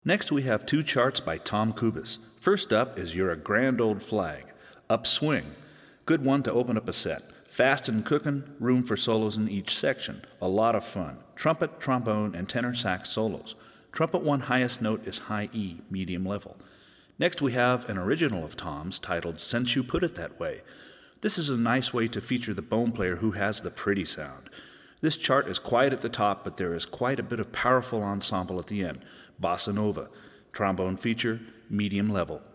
Next, we have two charts by Tom Kubis. First up is You're a Grand Old Flag. Upswing. Good one to open up a set. Fast and cookin', room for solos in each section. A lot of fun. Trumpet, trombone, and tenor sax solos. Trumpet one highest note is high E, medium level. Next we have an original of Tom's titled Since You Put It That Way. This is a nice way to feature the bone player who has the pretty sound. This chart is quiet at the top, but there is quite a bit of powerful ensemble at the end. Bossa Nova. Trombone feature, medium level.